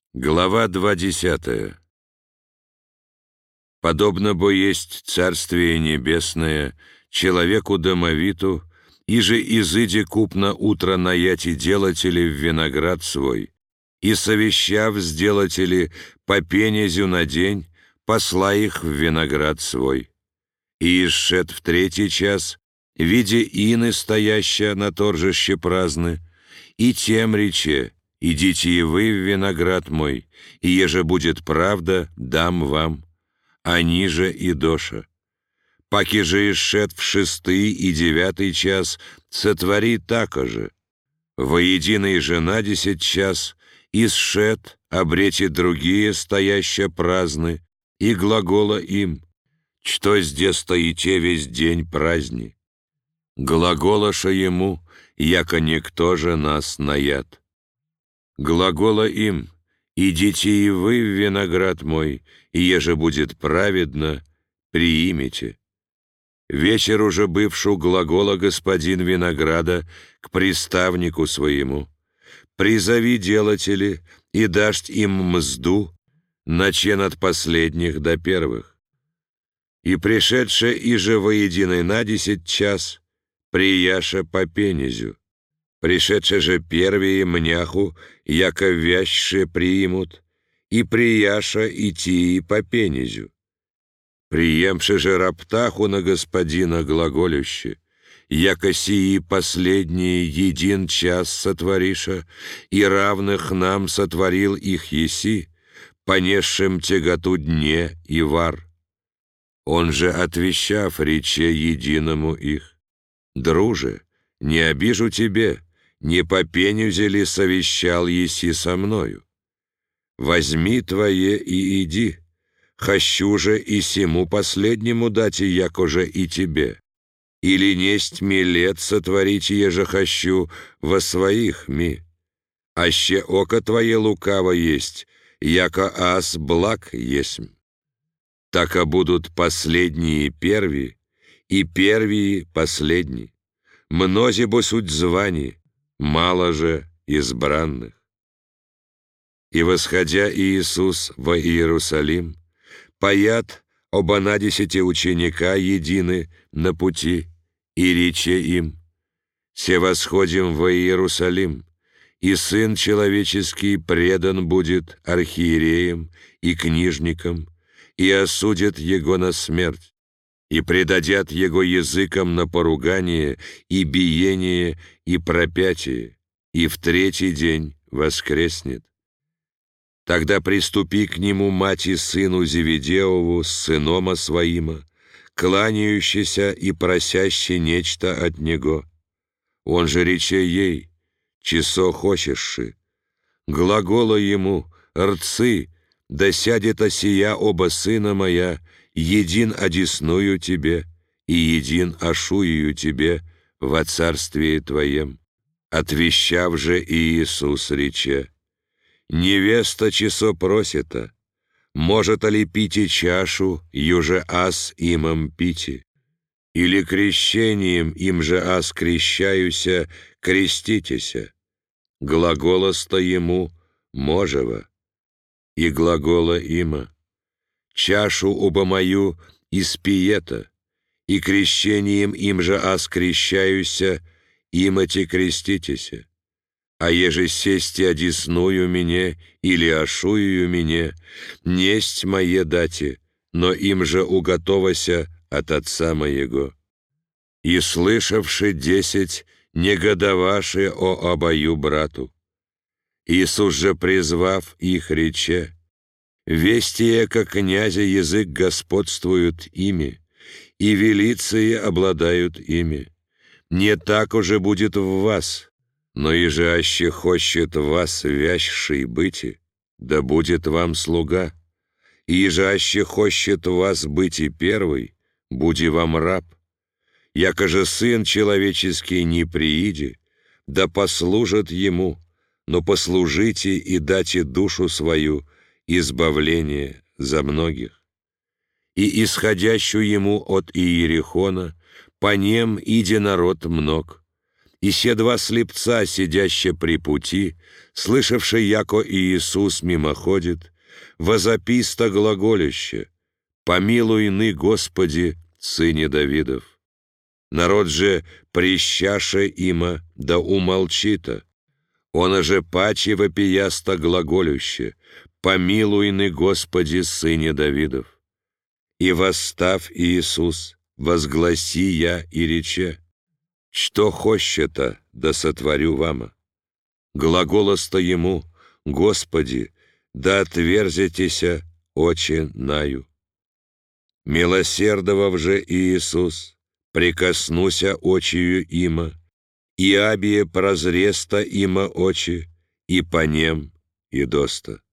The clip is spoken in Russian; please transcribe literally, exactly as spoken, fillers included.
Глава двадцатая. Подобно бо есть Царствие Небесное человеку домовиту, иже изыди купно утро наяти делатели в виноград свой, и совещав сделатели по пенезю на день, посла их в виноград свой. И исшед в третий час, видя ины стоящая на торжище праздны, и тем рече: «Идите и вы в виноград мой, и еже будет правда, дам вам». Они же и доша. Паки же исшед в шестый и девятый час, сотвори тако же. Воединый же на десять час, исшед, обрети другие стоящие праздны, и глагола им: «Что здесь стоите весь день праздни?» Глаголаша ему: «Яко никто же нас наяд». Глагола им: «Идите и вы в виноград мой, и еже будет праведно, приимите». Вечер уже бывшу глагола господин винограда к приставнику своему: «Призови делатели, и дашь им мзду, начен от последних до первых». И пришедше иже воединой на десять час, прияша по пенезю. Пришедше же первые мняху, яко вящше приимут, и прияша идти по пенезю. Приемше же раптаху на господина глаголюще: яко сии последние един час сотвориша, и равных нам сотворил их еси, понесшим тяготу дне и вар. Он же, отвещав, рече единому их: «Друже, не обижу тебе, не по пенюзе ли совещал еси со мною? Возьми твое и иди, хощу же и сему последнему дать, яко же и тебе. Или несть ми лет сотворить еже хощу во своих ми. Аще око твое лукаво есть, яко ас благ есмь. Така будут последние перви, и первые последни. Мнози бо суть званий, мало же избранных». И восходя Иисус во Иерусалим, паят оба на десяти ученика едины на пути, и рече им: «Се восходим во Иерусалим, и Сын Человеческий предан будет архиереям и книжникам, и осудят Его на смерть, и предадят Его языкам на поругание, и биение, и пропятие, и в третий день воскреснет. Тогда приступи к Нему мать и сыну Зеведеову с сынома своима, кланяющийся и просящий нечто от Него. Он же рече ей: часо хочешши. Глагола Ему: рцы, да сядет осия оба сына моя, един одесную тебе, и един ошуею тебе во царствии твоем». Отвещав же Иисус рече: «Невеста часо просита, может ли пите чашу, юже аз имам пити? Или крещением им же аз крещаюся, креститеся?» Глагола-ста ему: «Можева». И глагола има: «Чашу оба мою испиета, и крещением им же аз крещаюся, имати креститеся. А еже сесть одесную мне или ошую мне, несть мое дати, но им же уготовася от Отца моего». И слышавши десять, негодоваши о обою брату. Иисус же, призвав их, рече: «Вестие, как князя язык господствуют ими, и велиции обладают ими. Не так уже будет в вас, но иже аще хочет вас вящий быти, да будет вам слуга. И иже аще хочет вас быть и первый, буди вам раб. Яко же Сын Человеческий не прииди, да послужит Ему, но послужите и дайте душу свою избавление за многих». И исходящую Ему от Иерихона по нем иди народ мног, И се два слепца, сидяще при пути, слышавши, яко Иисус мимоходит, возописто глаголюще: «Помилуй ны, Господи, Сыне Давидов». Народ же, прищаше има, да умолчита. Он же паче вопиясто глаголюще: «Помилуй ны, Господи, Сыне Давидов». И восстав Иисус, возгласи я и рече: «Что хощета, да сотворю вама?» Глаголоста ему: «Господи, да отверзитеся очи наю». Милосердовав же Иисус, прикоснуся очию има, и абие прозреста има очи, и по нем и доста.